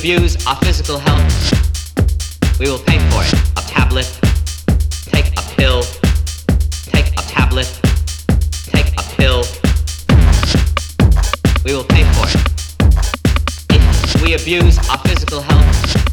abuse our physical health, we will pay for it. A tablet, take a pill, take a tablet, take a pill. We will pay for it. If we abuse our physical health,